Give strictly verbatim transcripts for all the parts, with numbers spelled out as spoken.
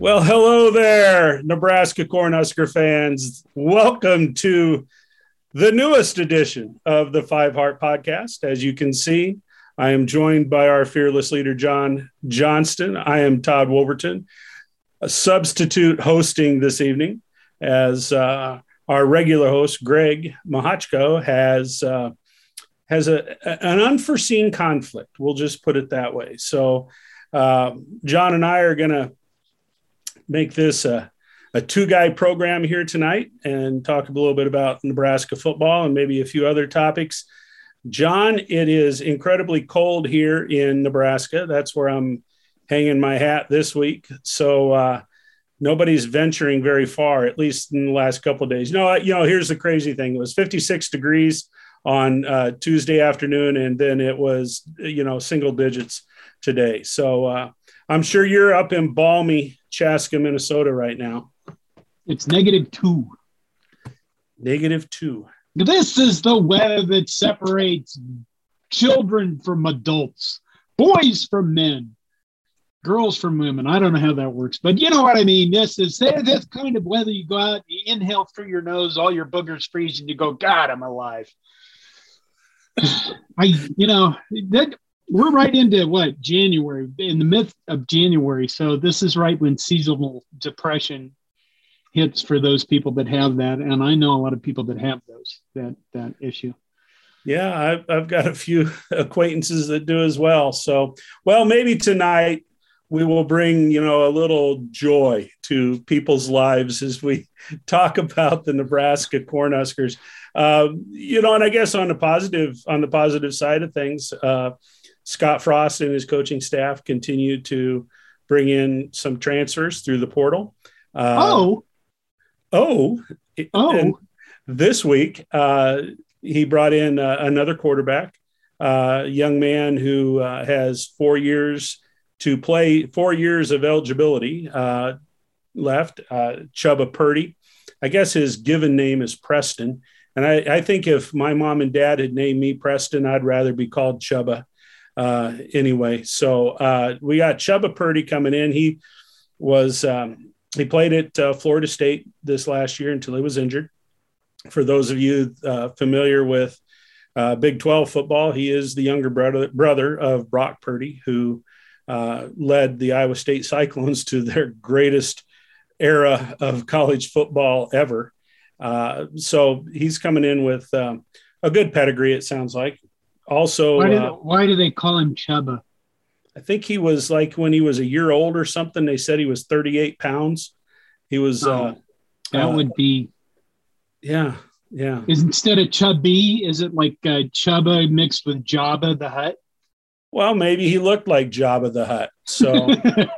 Well, hello there, Nebraska Cornhusker fans. Welcome to the newest edition of the Five Heart Podcast. As you can see, I am joined by our fearless leader, John Johnston. I am Todd Wolverton, a substitute hosting this evening, as uh, our regular host, Greg Mahachko, has uh, has a, an unforeseen conflict. We'll just put it that way. So uh, John and I are going to make this a, a two-guy program here tonight and talk a little bit about Nebraska football and maybe a few other topics. John, it is incredibly cold here in Nebraska. That's where I'm hanging my hat this week. So uh, nobody's venturing very far, at least in the last couple of days. You know, you know, here's the crazy thing. It was fifty-six degrees on uh, Tuesday afternoon, and then it was, you know, single digits today. So uh, I'm sure you're up in balmy Chaska, Minnesota right now. It's negative two. Negative two. This is the weather that separates children from adults, boys from men, girls from women. I don't know how that works, but you know what I mean. This is this kind of weather. You go out, you inhale through your nose, all your boogers freeze, and you go, God, I'm alive. I, you know, that we're right into what, January, in the midst of January. So this is right when seasonal depression hits for those people that have that. And I know a lot of people that have those, that, that issue. Yeah, I've, I've got a few acquaintances that do as well. So, well, maybe tonight we will bring, you know, a little joy to people's lives as we talk about the Nebraska Cornhuskers. Uh, you know, and I guess on the positive, on the positive side of things, uh, Scott Frost and his coaching staff continue to bring in some transfers through the portal. Uh, oh, oh, oh! This week uh, he brought in uh, another quarterback, uh, a young man who uh, has four years to play, four years of eligibility uh, left. Uh, Chubba Purdy. I guess his given name is Preston, and I, I think if my mom and dad had named me Preston, I'd rather be called Chubba. Uh, anyway, so uh, we got Chubba Purdy coming in. He was um, he played at uh, Florida State this last year until he was injured. For those of you uh, familiar with uh, Big twelve football, he is the younger brother brother of Brock Purdy, who uh, led the Iowa State Cyclones to their greatest era of college football ever. Uh, so he's coming in with um, a good pedigree, it sounds like. Also, why, did, uh, why do they call him Chubba? I think he was like when he was a year old or something. They said he was thirty-eight pounds. He was. Oh, uh, that uh, would be. Yeah, yeah. Is instead of Chubby, is it like uh, Chubba mixed with Jabba the Hutt? Well, maybe he looked like Jabba the Hutt. So,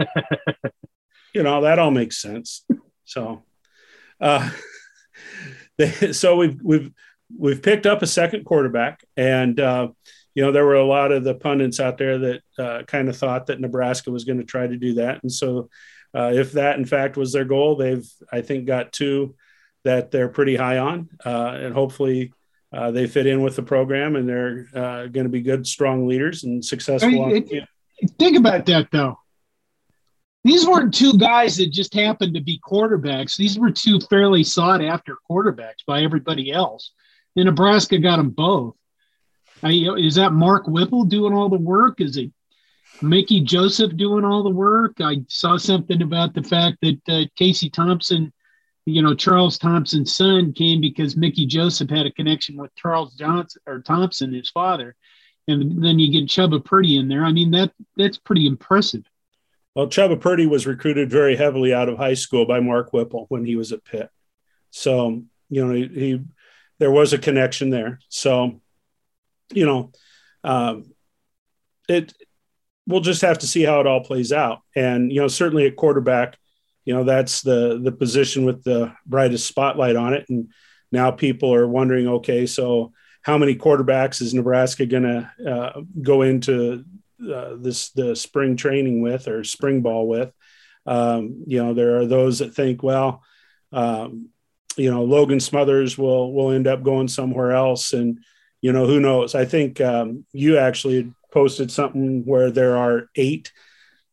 you know, that all makes sense. So, uh, they, so we've we've. We've picked up a second quarterback, and, uh, you know, there were a lot of the pundits out there that uh, kind of thought that Nebraska was going to try to do that. And so uh, if that, in fact, was their goal, they've, I think, got two that they're pretty high on, uh, and hopefully uh, they fit in with the program, and they're uh, going to be good, strong leaders and successful. I mean, it, think about that, though. These weren't two guys that just happened to be quarterbacks. These were two fairly sought-after quarterbacks by everybody else. And Nebraska got them both. I, is that Mark Whipple doing all the work? Is it Mickey Joseph doing all the work? I saw something about the fact that uh, Casey Thompson, you know, Charles Thompson's son, came because Mickey Joseph had a connection with Charles Johnson or Thompson, his father. And then you get Chubba Purdy in there. I mean, that that's pretty impressive. Well, Chubba Purdy was recruited very heavily out of high school by Mark Whipple when he was at Pitt. So, you know, he, he there was a connection there. So, you know, um, it, we'll just have to see how it all plays out. And, you know, certainly at quarterback, you know, that's the, the position with the brightest spotlight on it. And now people are wondering, okay, so how many quarterbacks is Nebraska going to uh, go into uh, this, the spring training with, or spring ball with? Um, you know, there are those that think, well, um, you know, Logan Smothers will will end up going somewhere else, and you know, who knows? I think um, you actually posted something where there are eight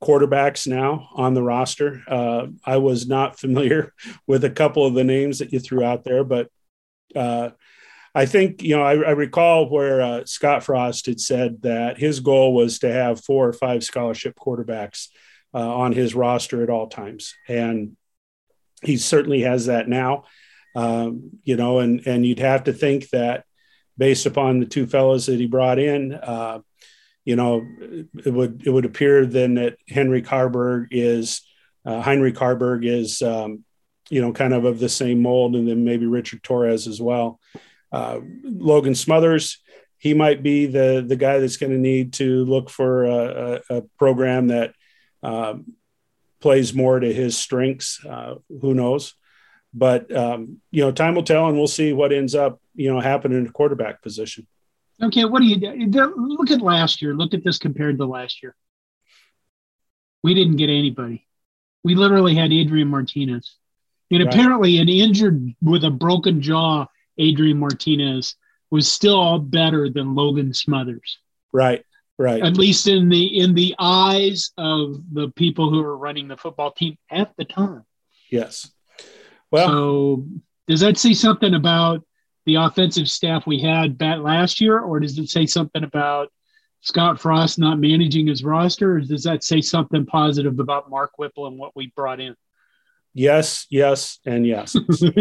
quarterbacks now on the roster. Uh, I was not familiar with a couple of the names that you threw out there, but uh, I think, you know, I, I recall where uh, Scott Frost had said that his goal was to have four or five scholarship quarterbacks uh, on his roster at all times. And he certainly has that now, um, you know, and, and you'd have to think that based upon the two fellows that he brought in, uh, you know, it would it would appear then that Henrik Harburg is uh, Heinrich Harburg is, um, you know, kind of of the same mold, and then maybe Richard Torres as well. Uh, Logan Smothers, he might be the the guy that's going to need to look for a, a, a program that uh, plays more to his strengths. Uh, who knows? But um, you know, time will tell, and we'll see what ends up, you know, happening in the quarterback position. Okay, what do you do? Look at last year. Look at this compared to last year. We didn't get anybody. We literally had Adrian Martinez. And right. Apparently an injured with a broken jaw Adrian Martinez was still better than Logan Smothers. Right, right. At least in the in the eyes of the people who were running the football team at the time. Yes. Well, so does that say something about the offensive staff we had back last year, or does it say something about Scott Frost not managing his roster, or does that say something positive about Mark Whipple and what we brought in? Yes, yes, and yes.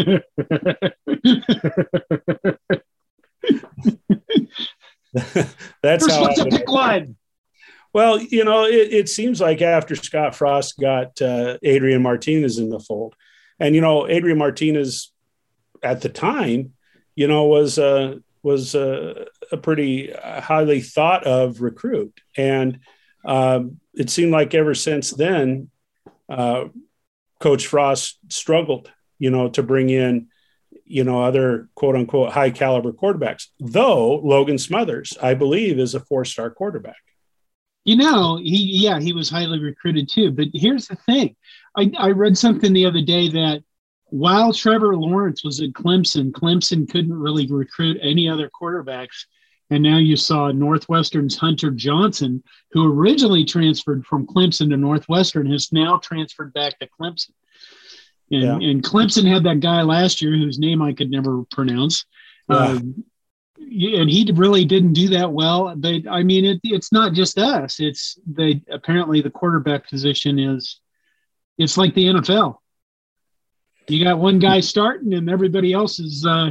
That's First how one to pick one. Well, you know, it, it seems like after Scott Frost got uh, Adrian Martinez in the fold, and, you know, Adrian Martinez at the time, you know, was uh, was uh, a pretty highly thought of recruit. And um, it seemed like ever since then, uh, Coach Frost struggled, you know, to bring in, you know, other quote unquote high caliber quarterbacks, though Logan Smothers, I believe, is a four-star quarterback. You know, he, yeah, he was highly recruited too. But here's the thing. I, I read something the other day that while Trevor Lawrence was at Clemson, Clemson couldn't really recruit any other quarterbacks. And now you saw Northwestern's Hunter Johnson, who originally transferred from Clemson to Northwestern, has now transferred back to Clemson. And, yeah. and Clemson had that guy last year whose name I could never pronounce. Yeah. Um, and he really didn't do that well. But, I mean, it, it's not just us. It's they apparently the quarterback position is it's like the N F L. You got one guy starting and everybody else is uh,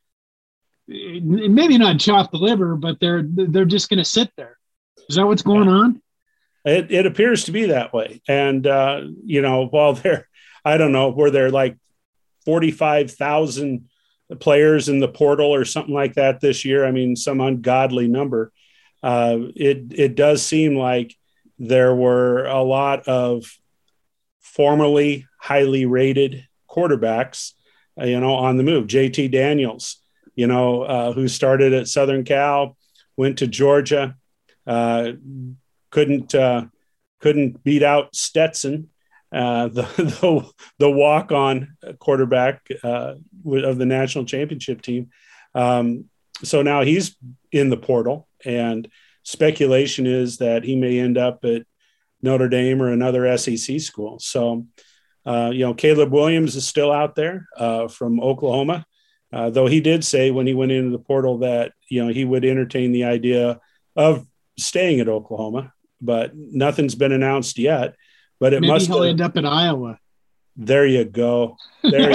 maybe not chopped the liver, but they're they're just going to sit there. Is that what's going on? It it appears to be that way. And, uh, you know, while they're, I don't know, were there like forty-five thousand players in the portal or something like that this year? I mean, some ungodly number. Uh, it it does seem like there were a lot of formerly highly rated quarterbacks, uh, you know, on the move. J T Daniels, you know, uh, who started at Southern Cal, went to Georgia, uh, couldn't uh, couldn't beat out Stetson, uh, the, the the walk-on quarterback uh, of the national championship team. Um, so now he's in the portal, and speculation is that he may end up at Notre Dame or another S E C school. So, uh, you know, Caleb Williams is still out there uh, from Oklahoma, uh, though he did say when he went into the portal that, you know, he would entertain the idea of staying at Oklahoma, but nothing's been announced yet. But it Maybe must he'll have, end up in Iowa. There you go. There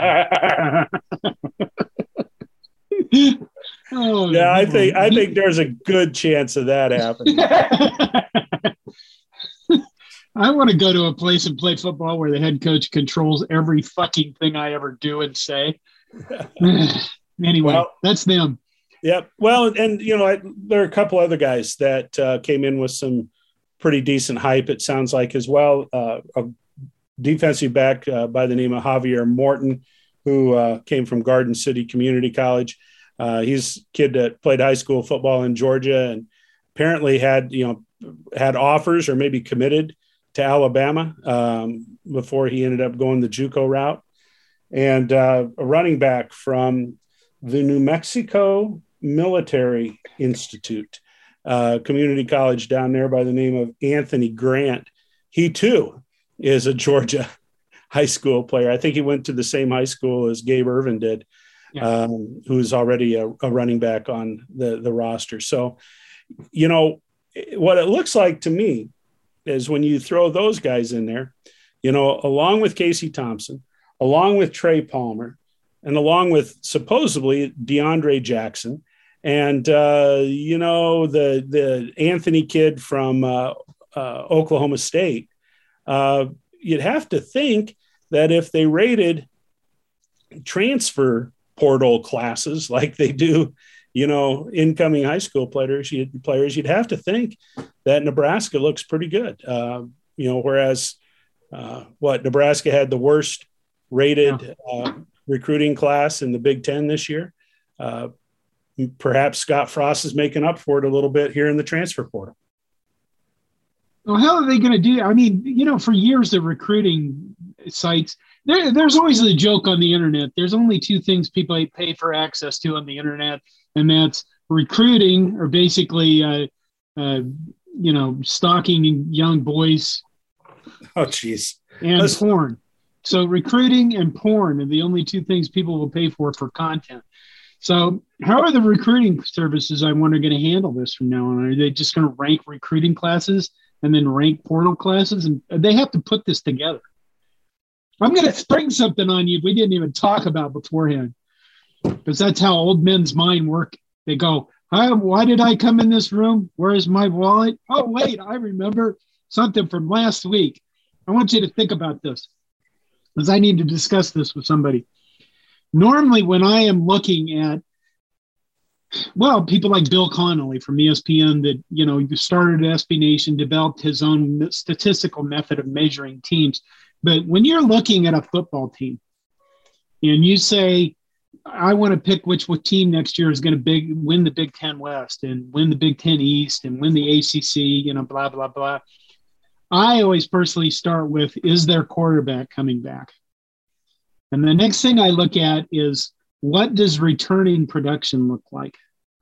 you go. Oh, yeah, I think I think there's a good chance of that happening. I want to go to a place and play football where the head coach controls every fucking thing I ever do and say. Anyway, well, that's them. Yep. Well, and, you know, I, there are a couple other guys that uh, came in with some pretty decent hype, it sounds like, as well. Uh, a defensive back uh, by the name of Javier Morton, who uh, came from Garden City Community College. Uh, he's a kid that played high school football in Georgia and apparently had, you know, had offers or maybe committed to Alabama um, before he ended up going the JUCO route. And uh, a running back from the New Mexico Military Institute, uh, community college down there by the name of Anthony Grant. he too is a Georgia high school player. I think he went to the same high school as Gabe Ervin did, yeah. um, who's already a, a running back on the, the roster. So, you know, what it looks like to me is when you throw those guys in there, you know, along with Casey Thompson, along with Trey Palmer, and along with supposedly DeAndre Jackson, and, uh, you know, the the Anthony kid from uh, uh, Oklahoma State, uh, you'd have to think that if they rated transfer portal classes like they do, you know, incoming high school players, you'd, players, you'd have to think that Nebraska looks pretty good. Uh, you know, whereas uh, what Nebraska had the worst rated yeah. uh, recruiting class in the Big Ten this year. Uh, perhaps Scott Frost is making up for it a little bit here in the transfer portal. Well, how are they going to do? I mean, you know, for years the recruiting sites, there, there's always a joke on the internet. There's only two things people pay for access to on the internet, and that's recruiting, or basically, uh, uh, you know, stalking young boys. Oh, geez. And Let's... porn. So recruiting and porn are the only two things people will pay for for content. So how are the recruiting services, I wonder, going to handle this from now on? Are they just going to rank recruiting classes and then rank portal classes? And they have to put this together. I'm going to spring something on you we didn't even talk about beforehand, because that's how old men's mind work. They go, why did I come in this room? Where is my wallet? Oh, wait, I remember something from last week. I want you to think about this, because I need to discuss this with somebody. Normally, when I am looking at, well, people like Bill Connolly from E S P N that, you know, started S B Nation, developed his own statistical method of measuring teams. But when you're looking at a football team and you say, I want to pick which team next year is going to big, win the Big Ten West and win the Big Ten East and win the A C C, you know, blah, blah, blah. I always personally start with, is their quarterback coming back? And the next thing I look at is, what does returning production look like?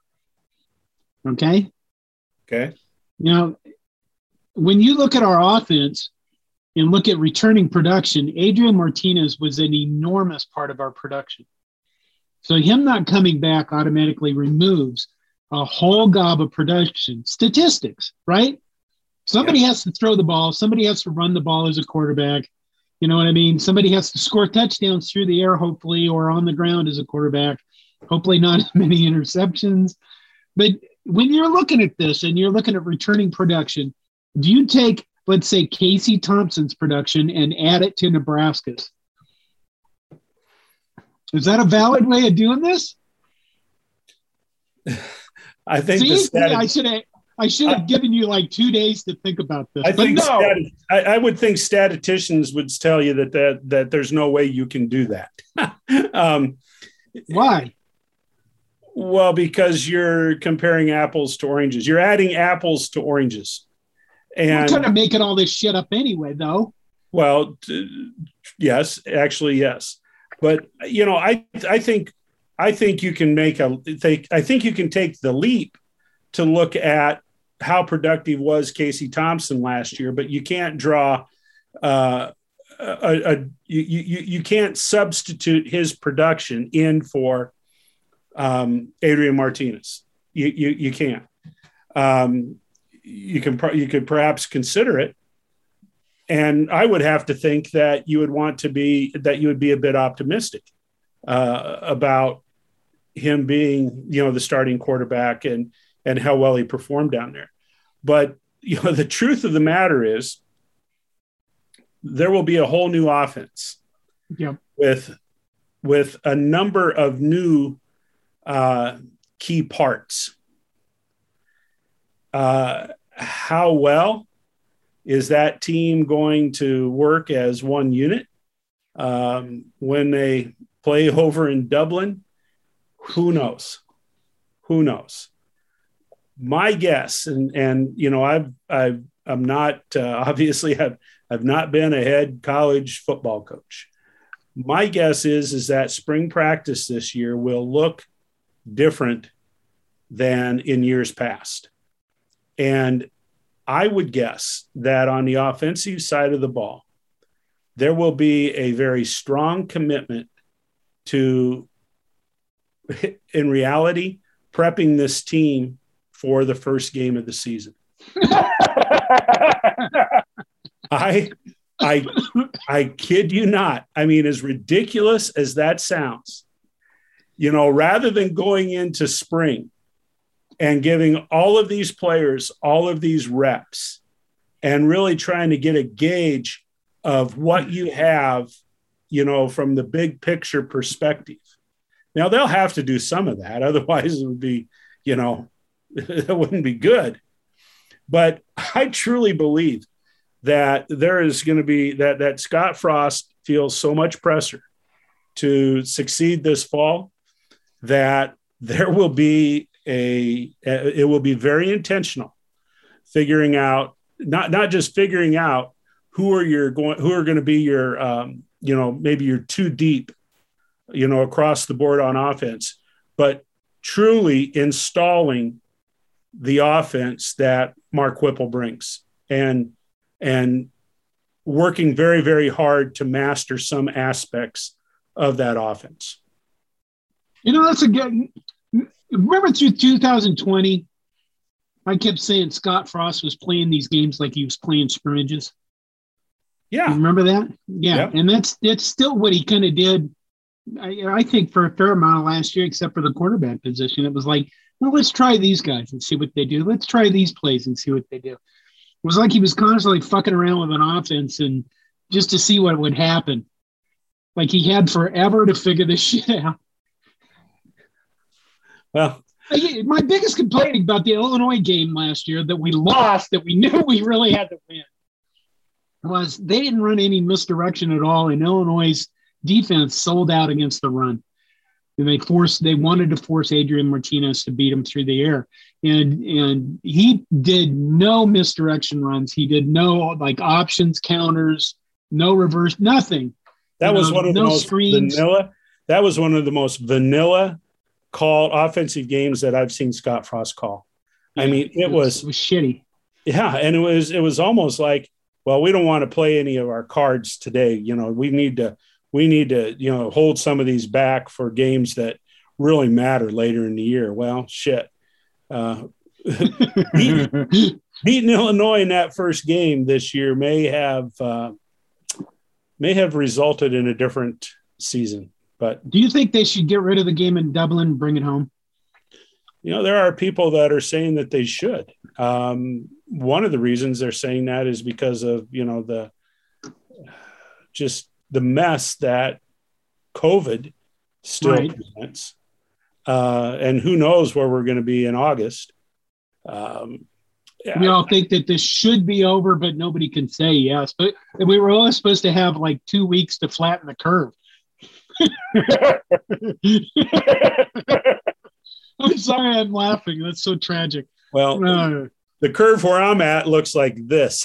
Okay? Okay. Now, when you look at our offense and look at returning production, Adrian Martinez was an enormous part of our production. So him not coming back automatically removes a whole gob of production statistics, right? Somebody yeah. has to throw the ball. Somebody has to run the ball as a quarterback. You know what I mean? Somebody has to score touchdowns through the air, hopefully, or on the ground as a quarterback. Hopefully not as many interceptions. But when you're looking at this and you're looking at returning production, do you take, let's say, Casey Thompson's production and add it to Nebraska's? Is that a valid way of doing this? I think See, the stat- I should have I should have given you like two days to think about this. I but think no. stat- I, I would think statisticians would tell you that that, that there's no way you can do that. um, Why? Well, because you're comparing apples to oranges. You're adding apples to oranges. And we're kind of making all this shit up anyway, though. Well, t- yes, actually, yes. But, you know, I I think I think you can make a think I think you can take the leap to look at how productive was Casey Thompson last year, but you can't draw uh, a, a you, you you can't substitute his production in for um, Adrian Martinez. You you you can't. Um, you can you could perhaps consider it. And I would have to think that you would want to be that you would be a bit optimistic uh, about him being, you know, the starting quarterback and and how well he performed down there. But you know, the truth of the matter is, there will be a whole new offense yep. with with a number of new uh, key parts. Uh, how well is that team going to work as one unit um, when they play over in Dublin? Who knows? Who knows? My guess, and and you know, I've I've I'm not uh, obviously I've I've not been a head college football coach. My guess is is that spring practice this year will look different than in years past, and I would guess that on the offensive side of the ball, there will be a very strong commitment to, in reality, prepping this team for the first game of the season. I, I, I kid you not. I mean, as ridiculous as that sounds, you know, rather than going into spring and giving all of these players all of these reps and really trying to get a gauge of what you have, you know, from the big picture perspective. Now, they'll have to do some of that. Otherwise, it would be, you know, it wouldn't be good. But I truly believe that there is going to be that, that Scott Frost feels so much pressure to succeed this fall that there will be a, it will be very intentional figuring out, not, not just figuring out who are your going, who are going to be your, um, you know, maybe you're too deep, you know, across the board on offense, but truly installing the offense that Mark Whipple brings and, and working very, very hard to master some aspects of that offense. You know, that's a good, remember through two thousand twenty, I kept saying Scott Frost was playing these games like he was playing scrimmages. Yeah. You remember that? Yeah. Yep. And that's, that's still what he kind of did. I, I think for a fair amount of last year, except for the quarterback position, it was like, well, let's try these guys and see what they do. Let's try these plays and see what they do. It was like he was constantly fucking around with an offense and just to see what would happen. Like he had forever to figure this shit out. Well, my biggest complaint about the Illinois game last year that we lost, that we knew we really had to win, was they didn't run any misdirection at all, and Illinois' defense sold out against the run. And they forced, they wanted to force Adrian Martinez to beat him through the air. And, and he did no misdirection runs. He did no like options, counters, no reverse, nothing. That you was know, one of no the most screens. vanilla. That was one of the most vanilla called offensive games that I've seen Scott Frost call. Yeah, I mean, it, it was, was, it was shitty. Yeah. And it was, it was almost like, well, we don't want to play any of our cards today. You know, we need to, we need to, you know, hold some of these back for games that really matter later in the year. Well, shit. Uh, beating, beating Illinois in that first game this year may have, uh, may have resulted in a different season. But do you think they should get rid of the game in Dublin and bring it home? You know, there are people that are saying that they should. Um, one of the reasons they're saying that is because of, you know, the just the mess that COVID still right. presents. Uh, and who knows where we're going to be in August. Um, yeah, we all think that this should be over, but nobody can say yes. But we were all supposed to have like two weeks to flatten the curve. I'm sorry, I'm laughing. That's so tragic. Well, uh, the curve where I'm at looks like this.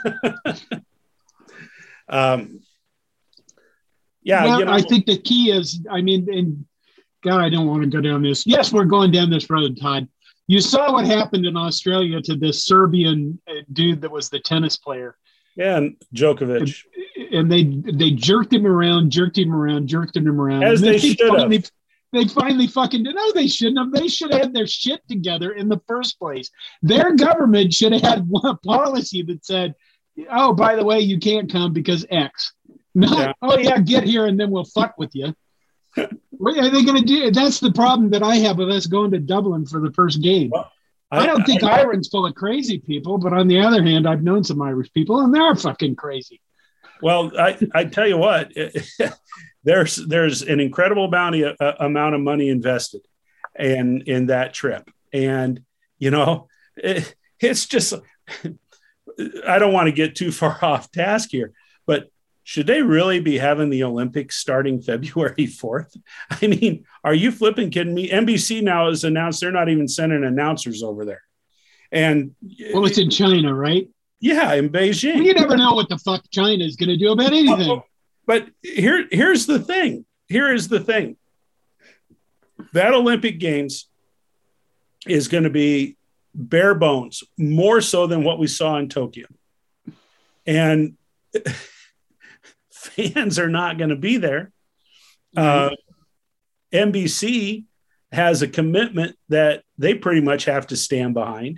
um, yeah, well, you know, I think the key is, I mean, and God, I don't want to go down this. Yes, we're going down this road, Todd. You saw what happened in Australia to this Serbian dude that was the tennis player. Yeah, and Djokovic. And, and they they jerked him around, jerked him around, jerked him around. As they should finally, have. They finally fucking did. No, they shouldn't have. They should have had their shit together in the first place. Their government should have had one policy that said, oh, by the way, you can't come because X. Not, yeah. oh, yeah, get here and then we'll fuck with you. What are they going to do? That's the problem that I have with us going to Dublin for the first game. Well, I, I don't think I, Ireland's full of crazy people, but on the other hand, I've known some Irish people and they're fucking crazy. Well, I, I tell you what, there's there's an incredible bounty, uh, amount of money invested in, in that trip. And, you know, it, it's just, I don't want to get too far off task here, but should they really be having the Olympics starting February fourth? I mean, are you flipping kidding me? N B C now has announced they're not even sending announcers over there. And well, it's in China, right? Yeah, in Beijing. Well, you never know what the fuck China is going to do about anything. Oh, but here, here's the thing. Here is the thing. That Olympic Games is going to be bare bones, more so than what we saw in Tokyo. And fans are not going to be there. Uh, N B C has a commitment that they pretty much have to stand behind.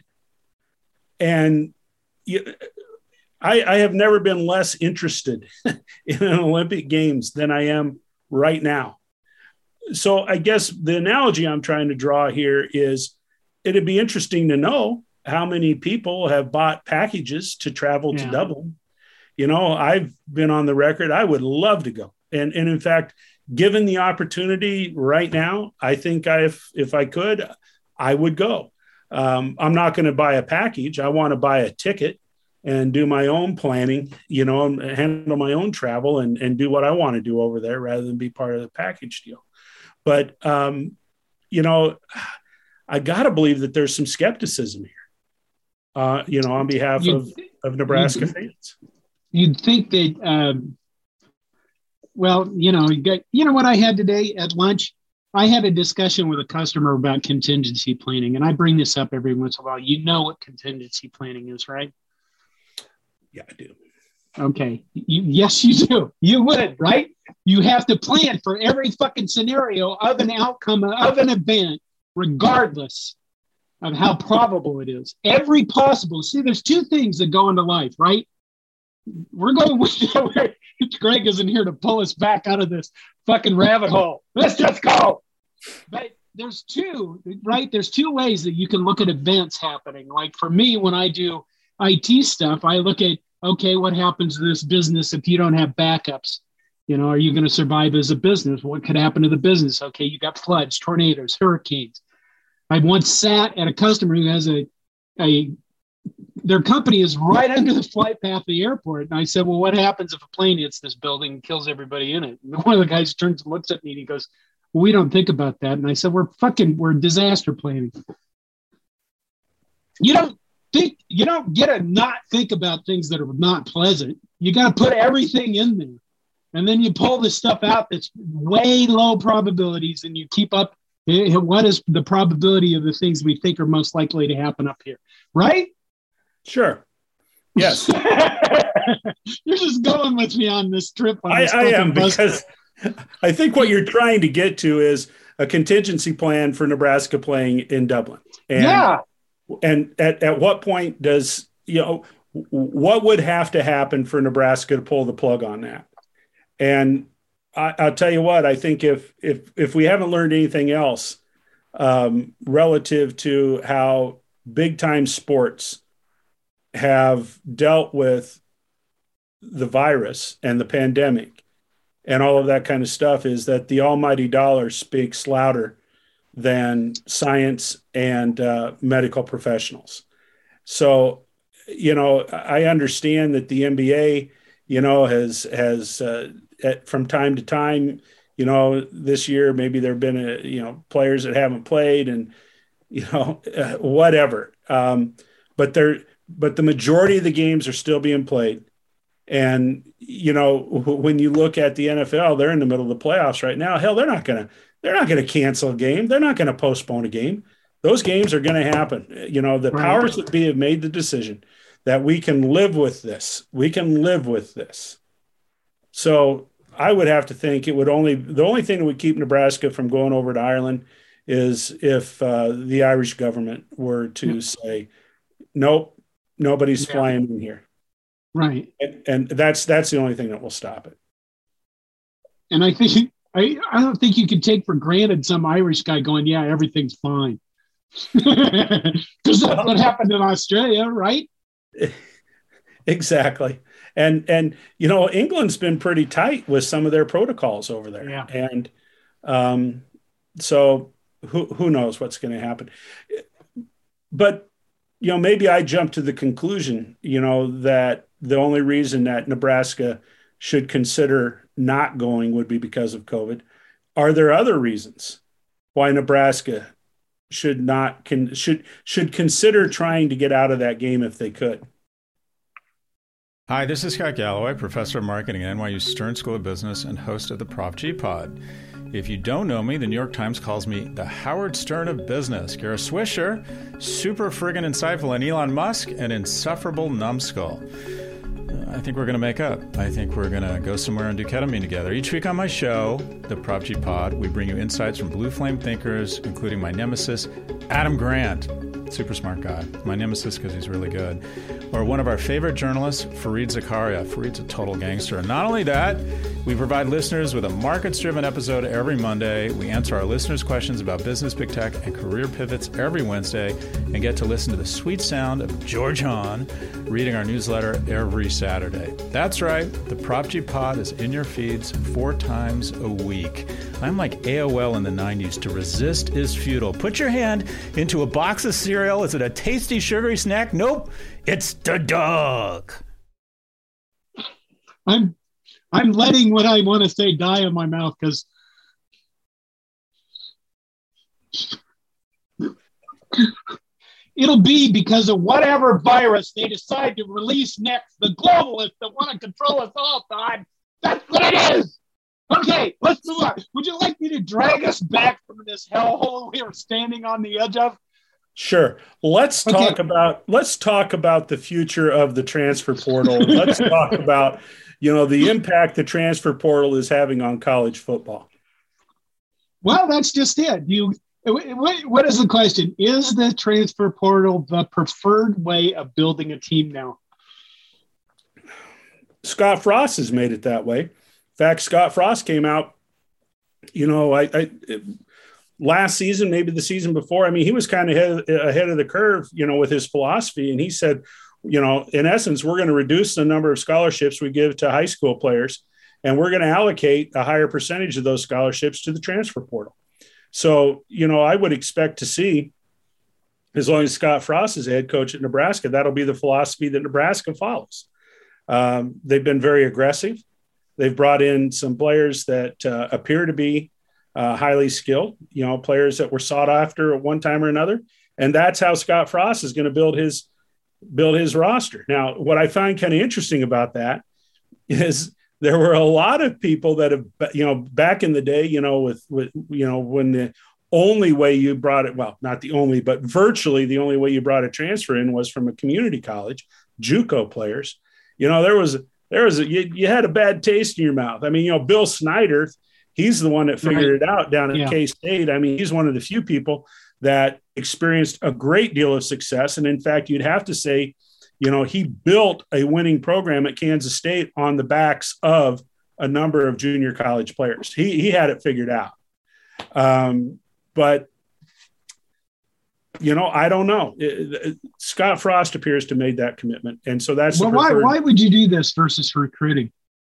And you, I, I have never been less interested in an Olympic Games than I am right now. So I guess the analogy I'm trying to draw here is it'd be interesting to know how many people have bought packages to travel Yeah. to Dublin. You know, I've been on the record. I would love to go. And, and in fact, given the opportunity right now, I think I, if, if I could, I would go. Um, I'm not going to buy a package. I want to buy a ticket and do my own planning, you know, and handle my own travel and, and do what I want to do over there rather than be part of the package deal. But, um, you know, I got to believe that there's some skepticism here, uh, you know, on behalf You- of, of Nebraska you- fans. You'd think that, um, well, you know, you got, you know what I had today at lunch? I had a discussion with a customer about contingency planning, and I bring this up every once in a while. You know what contingency planning is, right? Yeah, I do. Okay. You, yes, you do. You would, right? You have to plan for every fucking scenario of an outcome of an event, regardless of how probable it is. Every possible. See, there's two things that go into life, right? We're going with Greg isn't here to pull us back out of this fucking rabbit hole. Let's just go. But there's two, right? There's two ways that you can look at events happening. Like for me, when I do I T stuff, I look at, okay, what happens to this business if you don't have backups? You know, are you going to survive as a business? What could happen to the business? Okay, you got floods, tornadoes, hurricanes. I once sat at a customer who has a, a their company is right under the flight path of the airport. And I said, well, what happens if a plane hits this building and kills everybody in it? And one of the guys turns and looks at me and he goes, well, we don't think about that. And I said, we're fucking, we're disaster planning. You don't think, you don't get to not think about things that are not pleasant. You got to put everything in there. And then you pull this stuff out that's way low probabilities and you keep up. What is the probability of the things we think are most likely to happen up here? Right? Sure. Yes. You're just going with me on this trip. On I, this I am, bus because I think what you're trying to get to is a contingency plan for Nebraska playing in Dublin. And, yeah. And at, at what point does, you know, what would have to happen for Nebraska to pull the plug on that? And I, I'll tell you what, I think if, if, if we haven't learned anything else um, relative to how big time sports have dealt with the virus and the pandemic and all of that kind of stuff, is that the almighty dollar speaks louder than science and uh, medical professionals. So, you know, I understand that the N B A, you know, has, has uh, at, from time to time, you know, this year, maybe there've been, a, you know, players that haven't played and, you know, uh, whatever. Um, but they're, but the majority of the games are still being played. And, you know, when you look at the N F L, they're in the middle of the playoffs right now. Hell, they're not going to, they're not going to cancel a game. They're not going to postpone a game. Those games are going to happen. You know, the Right. powers that be have made the decision that we can live with this. We can live with this. So I would have to think it would only, the only thing that would keep Nebraska from going over to Ireland is if uh, the Irish government were to say, nope, nobody's Yeah. flying in here. Right. And, and that's, that's the only thing that will stop it. And I think, I, I don't think you can take for granted some Irish guy going, yeah, everything's fine. Because that's what happened in Australia, right? Exactly. And, and, you know, England's been pretty tight with some of their protocols over there. Yeah. And um, so who, who knows what's going to happen. But, you know, maybe I jumped to the conclusion, you know, that the only reason that Nebraska should consider not going would be because of COVID. Are there other reasons why Nebraska should not can should should consider trying to get out of that game if they could? Hi, this is Scott Galloway, professor of marketing at N Y U Stern School of Business and host of the Prof G Pod. If you don't know me, the New York Times calls me the Howard Stern of business. Kara Swisher, super friggin' insightful, and Elon Musk, an insufferable numbskull. I think we're going to make up. I think we're going to go somewhere and do ketamine together. Each week on my show, the Prop G Pod, we bring you insights from blue flame thinkers, including my nemesis, Adam Grant. Super smart guy. My nemesis because he's really good. Or one of our favorite journalists, Fareed Zakaria. Fareed's a total gangster. And not only that, we provide listeners with a markets-driven episode every Monday. We answer our listeners' questions about business, big tech, and career pivots every Wednesday, and get to listen to the sweet sound of George Hahn reading our newsletter every Saturday. That's right. The Prop G Pod is in your feeds four times a week. I'm like A O L in the nineties. To resist is futile. Put your hand into a box of cereal. Is it a tasty, sugary snack? Nope. It's the dog. I'm I'm letting what I want to say die in my mouth because it'll be because of whatever virus they decide to release next. The globalists that want to control us all, Todd. That's what it is. Okay, let's move on. Would you like me to drag us back from this hellhole we are standing on the edge of? Sure. Let's talk Okay. about let's talk about the future of the transfer portal. Let's talk about, you know, the impact the transfer portal is having on college football. Well, that's just it. You, what, what is the question? Is the transfer portal the preferred way of building a team now? Scott Frost has made it that way. In fact, Scott Frost came out, you know, I, I it, last season, maybe the season before. I mean, he was kind of ahead, ahead of the curve, you know, with his philosophy. And he said, you know, in essence, we're going to reduce the number of scholarships we give to high school players, and we're going to allocate a higher percentage of those scholarships to the transfer portal. So, you know, I would expect to see, as long as Scott Frost is head coach at Nebraska, that'll be the philosophy that Nebraska follows. Um, they've been very aggressive. They've brought in some players that uh, appear to be uh, highly skilled, you know, players that were sought after at one time or another. And that's how Scott Frost is going to build his build his roster. Now, what I find kind of interesting about that is there were a lot of people that have, you know, back in the day, you know, with, with you know, when the only way you brought it, well, not the only, but virtually the only way you brought a transfer in was from a community college, JUCO players. You know, there was, there was, a, you, you had a bad taste in your mouth. I mean, you know, Bill Snyder, he's the one that figured right. it out down at yeah. K-State. I mean, he's one of the few people that experienced a great deal of success. And in fact, you'd have to say, you know, he built a winning program at Kansas State on the backs of a number of junior college players. He, he had it figured out. Um, but, you know, I don't know. It, it, Scott Frost appears to have made that commitment. And so that's well, why, why would you do this versus recruiting?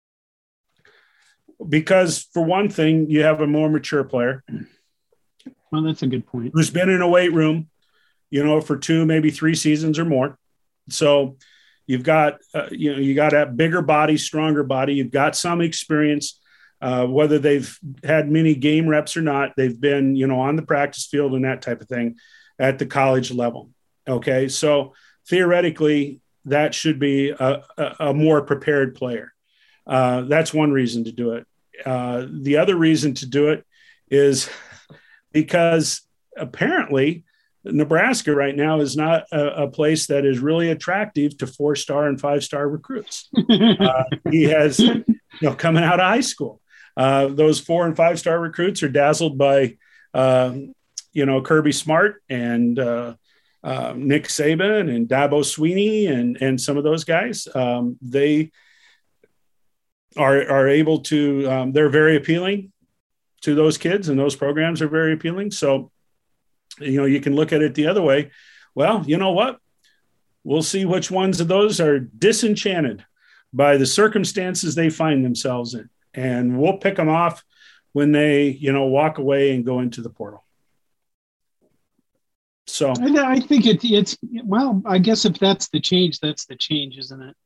Because for one thing, you have a more mature player. Well, that's a good point. Who's been in a weight room, you know, for two, maybe three seasons or more. So you've got, uh, you know, you got a bigger body, stronger body. You've got some experience, uh, whether they've had many game reps or not. They've been, you know, on the practice field and that type of thing at the college level. Okay. So theoretically, that should be a, a, a more prepared player. Uh, that's one reason to do it. Uh, the other reason to do it is because apparently Nebraska right now is not a, a place that is really attractive to four-star and five-star recruits. Uh, he has, you know, coming out of high school, uh, those four and five-star recruits are dazzled by, uh, you know, Kirby Smart and uh, uh, Nick Saban and Dabo Swinney and and some of those guys. Um, they are are able to. Um, they're very appealing to those kids, and those programs are very appealing. So, you know, you can look at it the other way. Well, you know what? We'll see which ones of those are disenchanted by the circumstances they find themselves in. And we'll pick them off when they, you know, walk away and go into the portal. So I, I think it, it's, well, I guess if that's the change, that's the change, isn't it?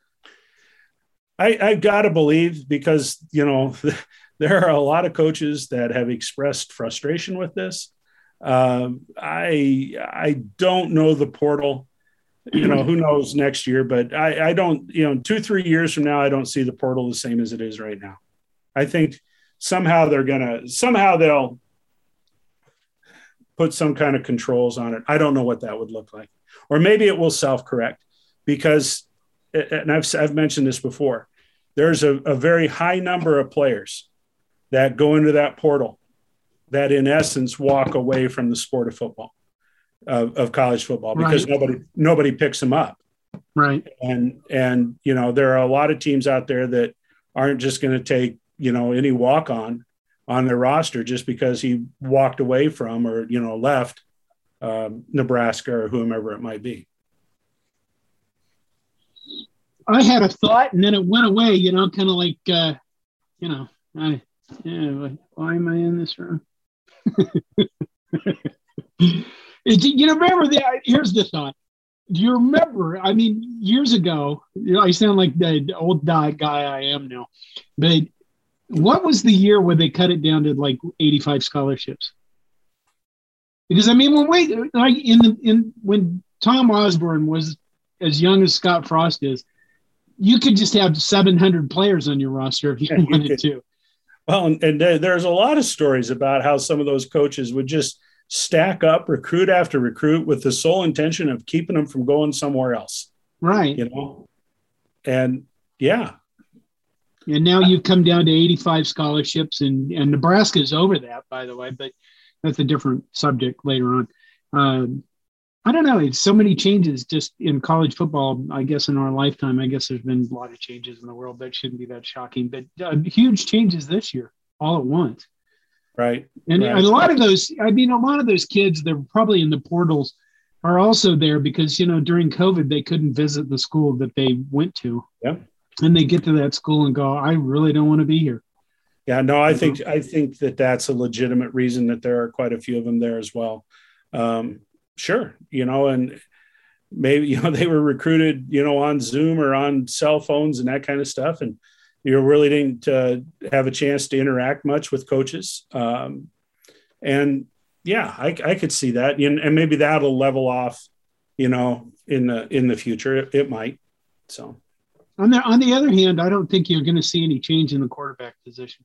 I, I've got to believe because, you know, there are a lot of coaches that have expressed frustration with this. Um, I I don't know the portal, you know, who knows next year, but I, I don't, you know, two, three years from now, I don't see the portal the same as it is right now. I think somehow they're gonna somehow they'll put some kind of controls on it. I don't know what that would look like, or maybe it will self-correct because, and I've I've mentioned this before, there's a, a very high number of players that go into that portal that in essence walk away from the sport of football, of, of college football, because right. nobody nobody picks them up. Right. And, and, you know, there are a lot of teams out there that aren't just going to take, you know, any walk on on their roster just because he walked away from, or, you know, left um, Nebraska or whomever it might be. I had a thought and then it went away, you know, kind of like, uh, you know, I, yeah, why am I in this room? it, you know, remember that, here's the thought. Do you remember, I mean, years ago, you know, I sound like the old guy I am now, but what was the year where they cut it down to like eighty-five scholarships? Because I mean, when we, like in the, in, when Tom Osborne was as young as Scott Frost is, you could just have seven hundred players on your roster if you yeah, wanted you to. Well, and, and there's a lot of stories about how some of those coaches would just stack up recruit after recruit with the sole intention of keeping them from going somewhere else. Right. You know, and yeah. And now you've come down to eighty-five scholarships, and, and Nebraska is over that, by the way, but that's a different subject later on. Um, I don't know. It's so many changes just in college football, I guess, in our lifetime. I guess there's been a lot of changes in the world. That shouldn't be that shocking, but uh, huge changes this year all at once. Right. And right. a lot of those, I mean, a lot of those kids, they're probably in the portals, are also there because, you know, during COVID, they couldn't visit the school that they went to. Yeah. And they get to that school and go, I really don't want to be here. Yeah, no, I think, I think that that's a legitimate reason that there are quite a few of them there as well. Um, sure. You know, and maybe, you know, they were recruited, you know, on Zoom or on cell phones and that kind of stuff. And you really didn't uh, have a chance to interact much with coaches. Um, and yeah, I, I could see that. And, and maybe that'll level off, you know, in the, in the future, it, it might. So on the, on the other hand, I don't think you're going to see any change in the quarterback position.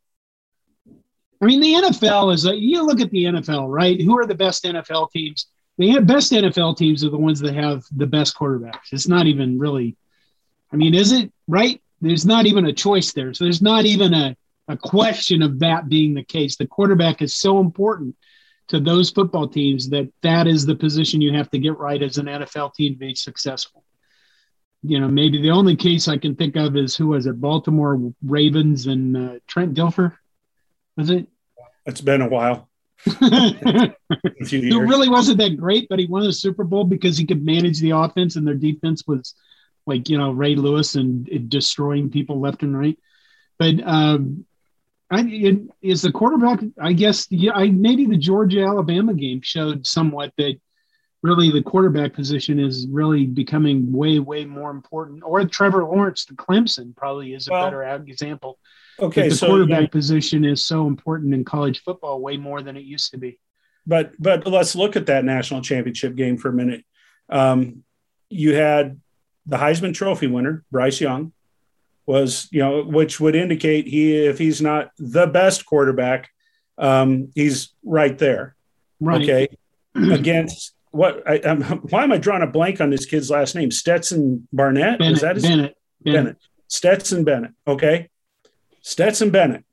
I mean, the N F L is a, you look at the N F L, right? Who are the best N F L teams? The best N F L teams are the ones that have the best quarterbacks. It's not even really, I mean, is it right? There's not even a choice there. So there's not even a, a question of that being the case. The quarterback is so important to those football teams that that is the position you have to get right as an N F L team to be successful. You know, maybe the only case I can think of is who was it? Baltimore Ravens and uh, Trent Dilfer. Was it? It's been a while. a few years. It really wasn't that great, but he won the Super Bowl because he could manage the offense and their defense was like, you know, Ray Lewis and it destroying people left and right. But um, I, it, is the quarterback, I guess, yeah, I, maybe the Georgia-Alabama game showed somewhat that really the quarterback position is really becoming way, way more important. Or Trevor Lawrence to Clemson probably is a well, better example. Okay, the so quarterback yeah. position is so important in college football, way more than it used to be. But but let's look at that national championship game for a minute. Um, you had the Heisman Trophy winner, Bryce Young, was, you know, which would indicate he, if he's not the best quarterback, um, he's right there. Right. Okay. Against what? I, I'm, why am I drawing a blank on this kid's last name? Stetson Barnett? Bennett, Is that his Bennett, Bennett. Bennett. Stetson Bennett. Okay. Stetson Bennett.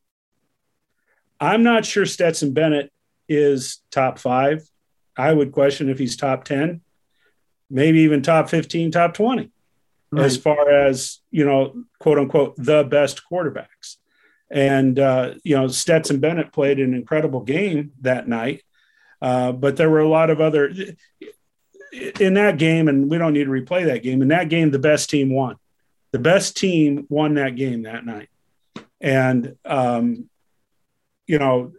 I'm not sure Stetson Bennett is top five. I would question if he's top ten, maybe even top fifteen, top twenty, right, as far as, you know, quote unquote, the best quarterbacks. And, uh, you know, Stetson Bennett played an incredible game that night. Uh, but there were a lot of other in that game, and we don't need to replay that game. In that game, the best team won. The best team won that game that night. And, um, you know,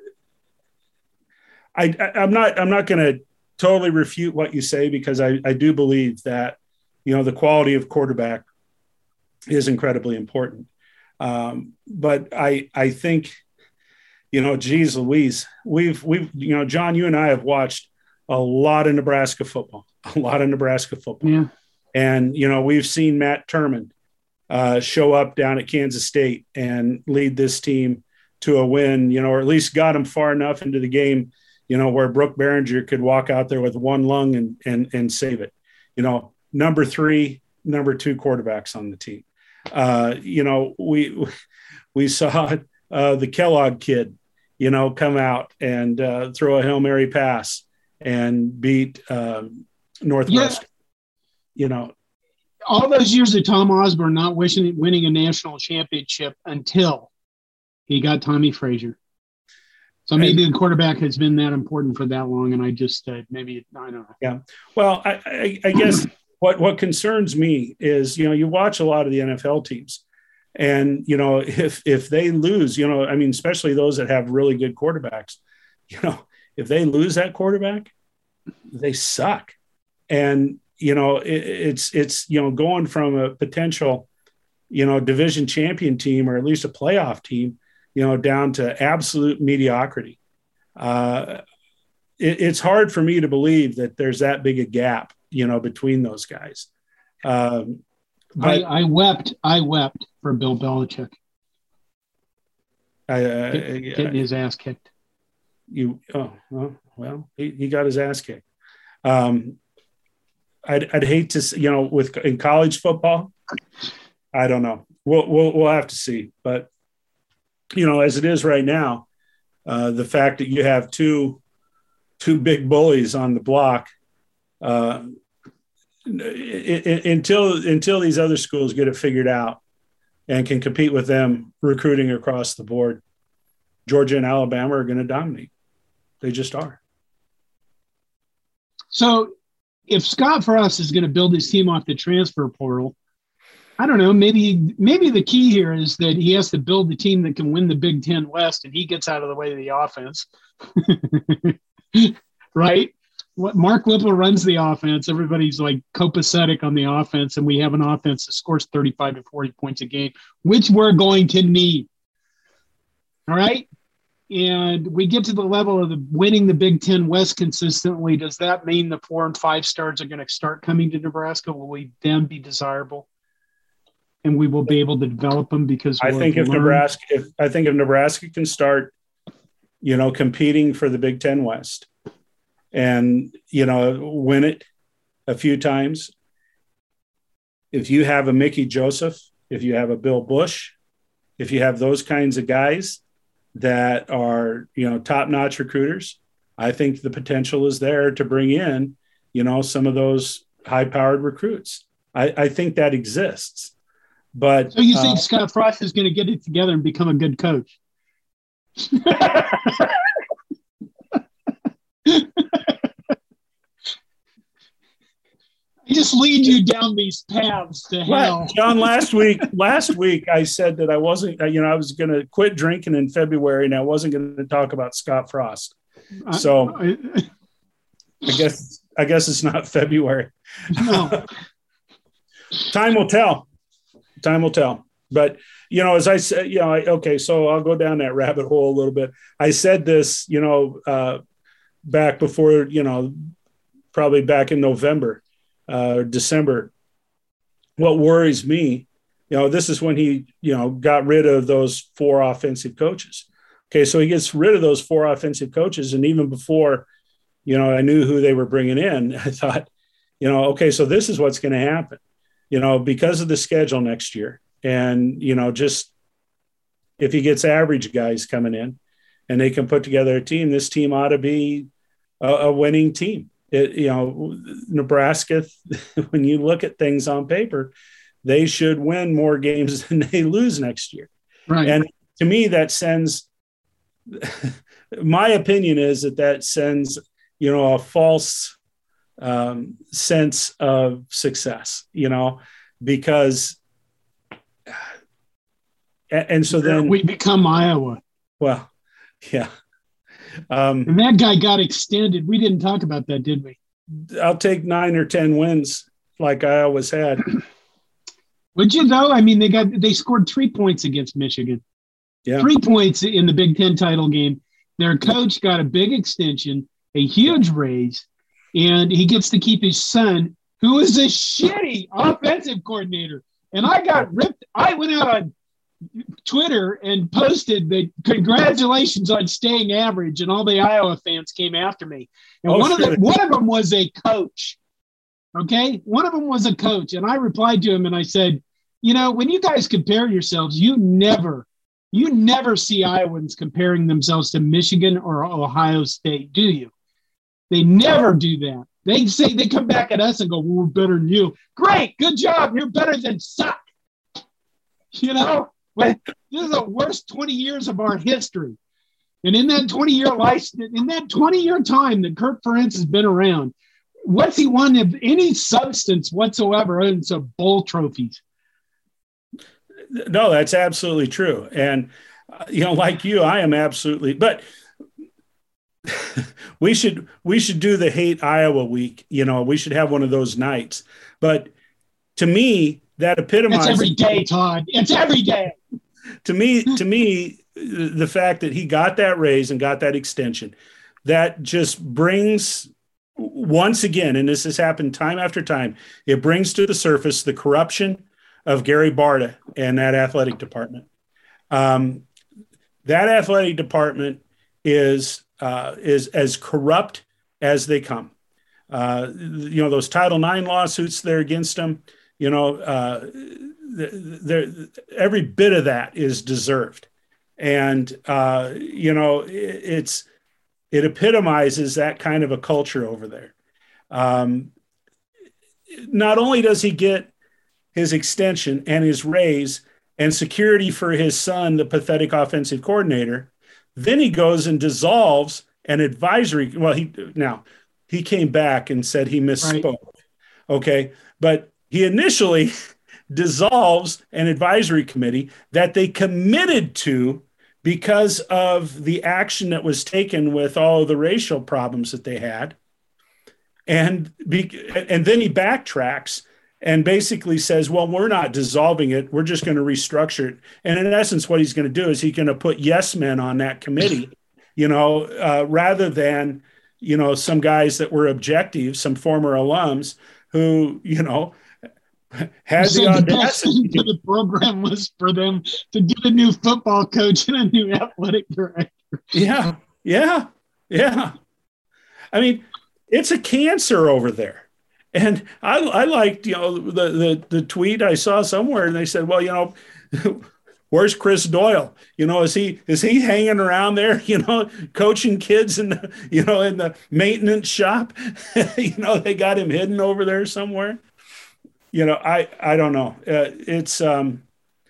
I, I, I'm not I'm not going to totally refute what you say, because I, I do believe that, you know, the quality of quarterback is incredibly important. Um, but I I think, you know, geez Louise, we've we've you know, John, you and I have watched a lot of Nebraska football, a lot of Nebraska football, yeah. And you know, we've seen Matt Turman uh, show up down at Kansas State and lead this team to a win, you know, or at least got them far enough into the game, you know, where Brooke Behringer could walk out there with one lung and and and save it. You know, number three, number two quarterbacks on the team. Uh, you know, we we saw uh, the Kellogg kid, you know, come out and uh, throw a Hail Mary pass and beat uh, Northwestern. Yeah. You know, all those years of Tom Osborne not wishing winning a national championship until he got Tommy Frazier. So maybe and, the quarterback has been that important for that long, and I just uh, maybe I don't know. Yeah. Well, I, I, I guess what what concerns me is, you know, you watch a lot of the N F L teams, and you know, if if they lose, you know, I mean, especially those that have really good quarterbacks, you know, if they lose that quarterback, they suck. And you know, it, it's it's you know, going from a potential, you know, division champion team or at least a playoff team, you know, down to absolute mediocrity. Uh, it, it's hard for me to believe that there's that big a gap, you know, between those guys. Um, but I, I wept. I wept for Bill Belichick. I, uh, Get, getting his ass kicked. You oh well, well he, he got his ass kicked. Um, I'd I'd hate to, you know, with in college football, I don't know. We'll we'll we'll have to see. But you know, as it is right now, uh, the fact that you have two two big bullies on the block, uh, it, it, until until these other schools get it figured out and can compete with them recruiting across the board, Georgia and Alabama are going to dominate. They just are. So if Scott Frost is going to build his team off the transfer portal, I don't know, maybe maybe the key here is that he has to build the team that can win the Big Ten West, and he gets out of the way of the offense. Right? What Mark Whipple runs the offense. Everybody's like copacetic on the offense, and we have an offense that scores thirty-five to forty points a game, which we're going to need. All right? And we get to the level of the winning the Big Ten West consistently. Does that mean the four and five stars are going to start coming to Nebraska? Will we then be desirable? And we will be able to develop them because I think if learned. Nebraska, if I think if Nebraska can start, you know, competing for the Big Ten West and, you know, win it a few times. If you have a Mickey Joseph, if you have a Bill Bush, if you have those kinds of guys that are, you know, top-notch recruiters, I think the potential is there to bring in, you know, some of those high-powered recruits. I, I think that exists. But so you think uh, Scott Frost is going to get it together and become a good coach? I just lead you down these paths to hell. John, last week, last week I said that I wasn't, you know, I was going to quit drinking in February and I wasn't going to talk about Scott Frost. So I, I, I guess, I guess it's not February. No. Time will tell. Time will tell. But, you know, as I said, you know, I, okay, so I'll go down that rabbit hole a little bit. I said this, you know, uh, back before, you know, probably back in November, uh, December. What worries me, you know, this is when he, you know, got rid of those four offensive coaches. Okay, so he gets rid of those four offensive coaches. And even before, you know, I knew who they were bringing in, I thought, you know, okay, so this is what's going to happen. You know, because of the schedule next year and, you know, just if he gets average guys coming in and they can put together a team, this team ought to be a, a winning team. It, you know, Nebraska, when you look at things on paper, they should win more games than they lose next year. Right. And to me, that sends, my opinion is that that sends, you know, a false um, sense of success, you know, because, and, and so then we become Iowa. Well, yeah. Um, and that guy got extended. We didn't talk about that, did we? I'll take nine or ten wins like I always had. Would you though? I mean, they got, they scored three points against Michigan. Yeah. Three points in the Big Ten title game. Their coach got a big extension, a huge raise, and he gets to keep his son, who is a shitty offensive coordinator. And I got ripped. I went out on Twitter and posted that congratulations on staying average, and all the Iowa fans came after me. And oh, one sure. of them, one of them was a coach. Okay, one of them was a coach, and I replied to him and I said, you know, when you guys compare yourselves, you never, you never see Iowans comparing themselves to Michigan or Ohio State, do you? They never do that. They say they come back at us and go, well, we're better than you. Great, good job. You're better than suck. You know. But this is the worst twenty years of our history. And in that twenty-year life, in that twenty-year time that Kirk Ferentz has been around, what's he won of any substance whatsoever other than some bowl trophies? No, that's absolutely true. And, uh, you know, like you, I am absolutely – but we should we should do the Hate Iowa Week. You know, we should have one of those nights. But to me, that epitomizes – It's every day, Todd. It's every day. To me, to me, the fact that he got that raise and got that extension, that just brings once again, and this has happened time after time, it brings to the surface the corruption of Gary Barta and that athletic department. Um, that athletic department is uh, is as corrupt as they come. Uh, you know, those Title nine lawsuits that are against them, you know, uh, There, every bit of that is deserved, and uh, you know it, it's it epitomizes that kind of a culture over there. Um, not only does he get his extension and his raise and security for his son, the pathetic offensive coordinator, then he goes and dissolves an advisory. Well, he now he came back and said he misspoke. Right. Okay, but he initially dissolves an advisory committee that they committed to because of the action that was taken with all of the racial problems that they had. And, be, and then he backtracks and basically says, well, we're not dissolving it. We're just going to restructure it. And in essence, what he's going to do is he's going to put yes men on that committee, you know, uh, rather than, you know, some guys that were objective, some former alums who, you know, had the audacity. The the program was for them to get a new football coach and a new athletic director. Yeah, yeah, yeah. I mean, it's a cancer over there. And I, I liked, you know, the, the the tweet I saw somewhere, and they said, well, you know, where's Chris Doyle? You know, is he is he hanging around there, you know, coaching kids in the, you know, in the maintenance shop? You know, they got him hidden over there somewhere. You know, I, I don't know. Uh, it's, um,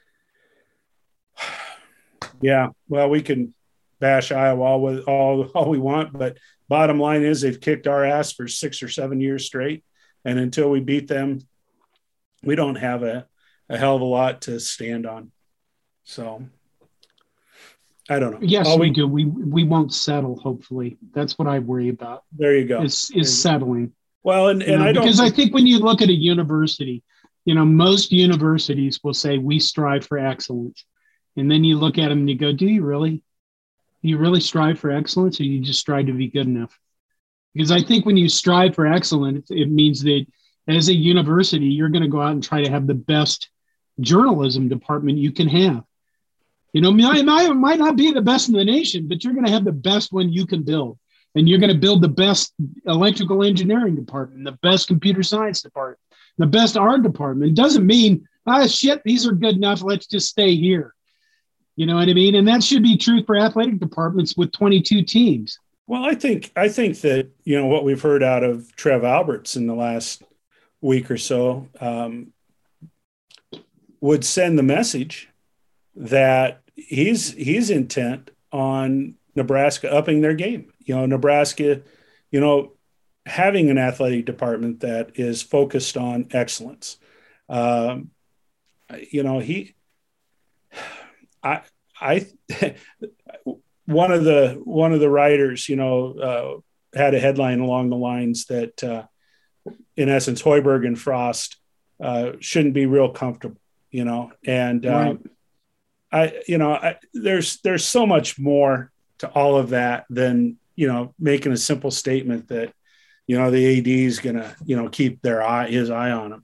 yeah, well, we can bash Iowa all, with, all, all we want, but bottom line is they've kicked our ass for six or seven years straight. And until we beat them, we don't have a, a hell of a lot to stand on. So I don't know. Yes, all we, we do. We, we won't settle. Hopefully that's what I worry about. There you go. Is, is settling. Well, and, and you know, I don't because I think when you look at a university, you know, most universities will say we strive for excellence, and then you look at them and you go, "Do you really? Do you really strive for excellence, or you just strive to be good enough?" Because I think when you strive for excellence, it means that as a university, you're going to go out and try to have the best journalism department you can have. You know, it might, it might not be the best in the nation, but you're going to have the best one you can build. And you're going to build the best electrical engineering department, the best computer science department, the best art department. It doesn't mean, ah, shit, these are good enough. Let's just stay here. You know what I mean? And that should be true for athletic departments with twenty-two teams. Well, I think I think that, you know, what we've heard out of Trev Alberts in the last week or so um, would send the message that he's he's intent on Nebraska upping their game. You know, Nebraska, you know, having an athletic department that is focused on excellence. Um, you know, he, I, I, one of the one of the writers, you know, uh, had a headline along the lines that, uh, in essence, Hoiberg and Frost uh, shouldn't be real comfortable. You know, and uh, right. I, you know, I, there's there's so much more to all of that than, you know, making a simple statement that, you know, the A D is going to, you know, keep their eye, his eye on him.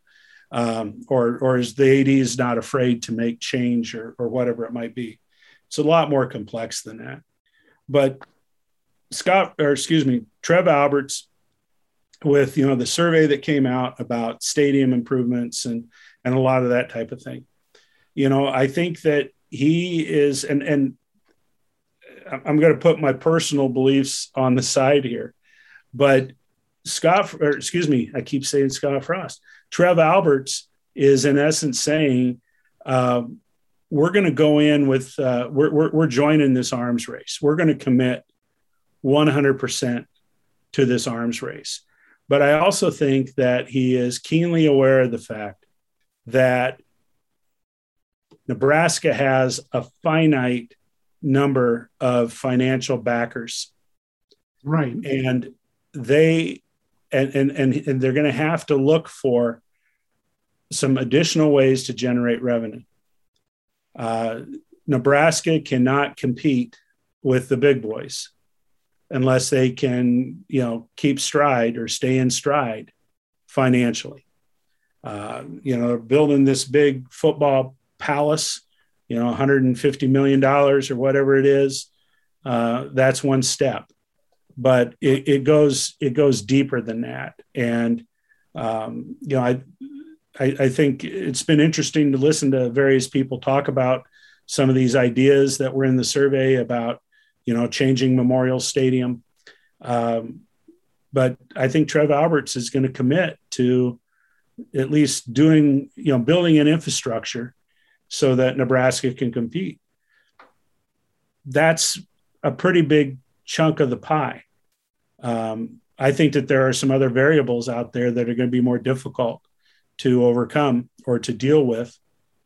um, or or is the A D is not afraid to make change or or whatever it might be. It's a lot more complex than that. But Scott, or excuse me, Trev Alberts, with, you know, the survey that came out about stadium improvements and and a lot of that type of thing, you know, I think that he is, and and I'm going to put my personal beliefs on the side here, but Scott, or excuse me, I keep saying Scott Frost, Trev Alberts is in essence saying, um, we're going to go in with, uh, we're, we're, we're joining this arms race. We're going to commit one hundred percent to this arms race. But I also think that he is keenly aware of the fact that Nebraska has a finite number of financial backers. Right. And they, and, and, and, and they're going to have to look for some additional ways to generate revenue. Uh, Nebraska cannot compete with the big boys unless they can, you know, keep stride or stay in stride financially. Uh, you know, building this big football palace, you know, one hundred fifty million dollars or whatever it is. Uh, that's one step, but it, it goes, it goes deeper than that. And, um, you know, I, I, I think it's been interesting to listen to various people talk about some of these ideas that were in the survey about, you know, changing Memorial Stadium. Um, but I think Trev Alberts is going to commit to at least doing, you know, building an infrastructure so that Nebraska can compete. That's a pretty big chunk of the pie. Um, I think that there are some other variables out there that are going to be more difficult to overcome or to deal with,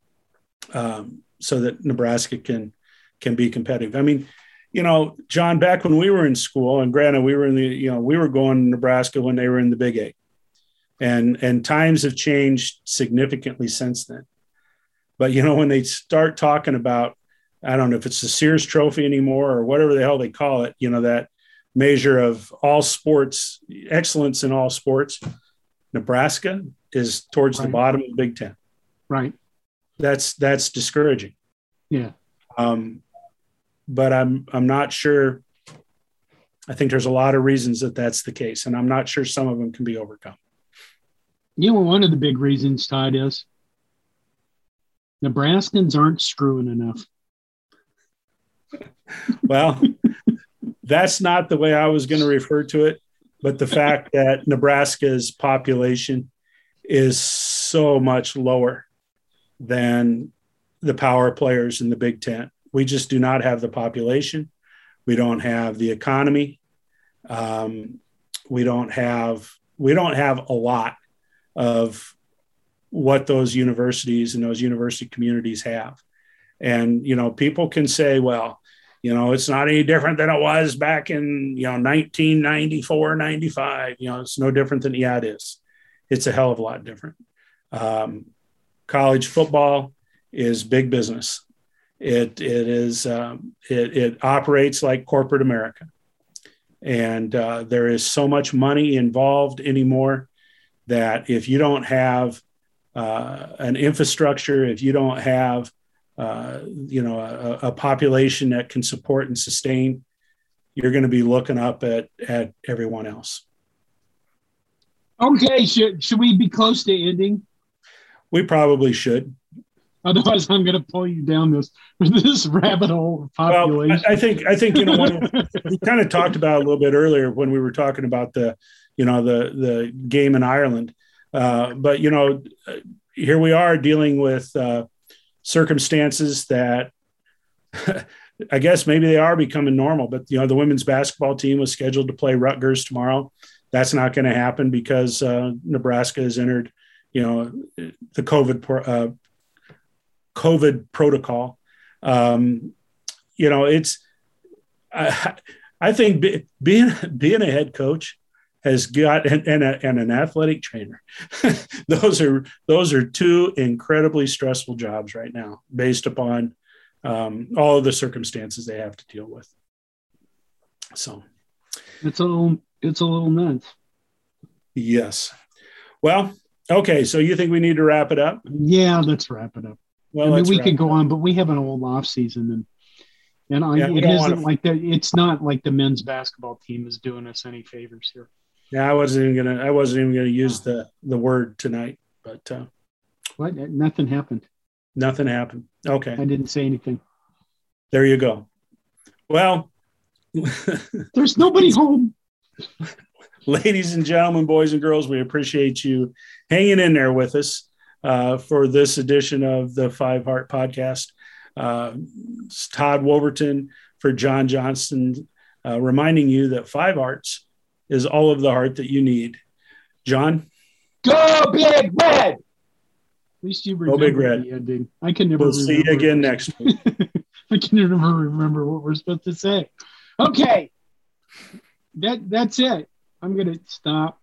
um, so that Nebraska can, can be competitive. I mean, you know, John, back when we were in school, and granted, we were in the, you know, we were going to Nebraska when they were in the Big Eight, and, and times have changed significantly since then. But, you know, when they start talking about, I don't know if it's the Sears Trophy anymore or whatever the hell they call it, you know, that measure of all sports, excellence in all sports, Nebraska is towards right. the bottom of the Big Ten. Right. That's, that's discouraging. Yeah. Um, but I'm, I'm not sure. I think there's a lot of reasons that that's the case, and I'm not sure some of them can be overcome. You know, one of the big reasons, Todd, is Nebraskans aren't screwing enough. Well, that's not the way I was going to refer to it, but the fact that Nebraska's population is so much lower than the power players in the Big Ten. We just do not have the population. We don't have the economy. Um, we don't have, we don't have a lot of what those universities and those university communities have. And, you know, people can say, well, you know, it's not any different than it was back in, you know, nineteen ninety-four, ninety-five. You know, it's no different than, yeah, it is. It's a hell of a lot different. Um, college football is big business. It, it is, um, it, it operates like corporate America. And uh, there is so much money involved anymore that if you don't have uh, an infrastructure, if you don't have Uh, you know, a, a population that can support and sustain, you're going to be looking up at, at everyone else. Okay. Should, should we be close to ending? We probably should. Otherwise I'm going to pull you down this, this rabbit hole of population. Well, I, I think, I think, you know, when we kind of talked about it a little bit earlier when we were talking about the, you know, the, the game in Ireland. Uh, but, you know, here we are dealing with, uh, circumstances that I guess maybe they are becoming normal, but, you know, the women's basketball team was scheduled to play Rutgers tomorrow. That's not going to happen because uh, Nebraska has entered, you know, the COVID, uh, COVID protocol. Um, you know, it's, I, I think be, being, being a head coach has got, and, and, a, and an athletic trainer. those are, those are two incredibly stressful jobs right now, based upon um, all of the circumstances they have to deal with. So it's a little, it's a little nuts. Yes. Well, Okay, so you think we need to wrap it up? Yeah, let's wrap it up. Well, I mean, we could go up. on, but we have an old off season, and and I, Yeah, it isn't to... like that. It's not like the men's basketball team is doing us any favors here. Yeah, I wasn't even gonna. I wasn't even gonna use the the word tonight, but uh, what? Nothing happened. Nothing happened. Okay, I didn't say anything. There you go. Well, there's nobody home. Ladies and gentlemen, boys and girls, we appreciate you hanging in there with us uh, for this edition of the Five Heart Podcast. Uh, it's Todd Wolverton for John Johnston, uh, reminding you that Five Hearts is all of the heart that you need. John? Go Big Red! At least you remember Go Big Red. The ending. I can never We'll see you again next week. I can never remember what we're supposed to say. Okay. That That's it. I'm going to stop.